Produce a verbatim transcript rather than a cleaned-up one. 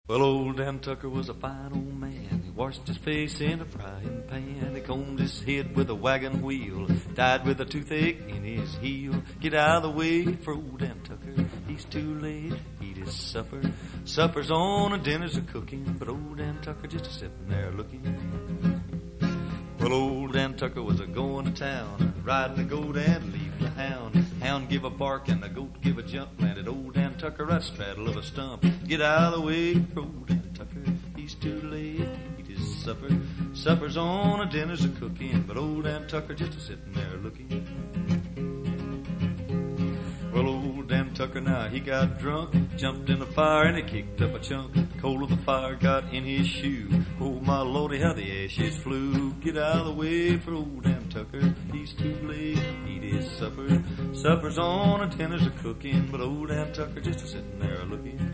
Well, old Dan Tucker was a fine old man. He washed his face in a frying pan. He combed his head with a wagon wheel, died with a toothache in his heel. Get out of the way for old Dan Tucker. He's too late to eat his supper. Supper's on and dinner's a cooking, but old Dan Tucker just a sitting there looking. Well, old Dan Tucker was a going to town, riding the goat and leaving the hound. Hound give a bark and the goat give a jump. Landed old Dan Tucker right straddle of a stump. Get out of the way for old Dan Tucker. He's too late to eat his supper. Supper's on and dinner's a cooking, but old Dan Tucker just a sitting there looking. Well, old Dan Tucker now he got drunk, jumped in the fire and he kicked up a chunk. Coal of the fire got in his shoe. Oh my lordy, how the ashes flew. Get out of the way for old Dan Tucker. He's too late to eat his supper. Supper's on and dinner's a cooking, but old Dan Tucker just a sitting there looking.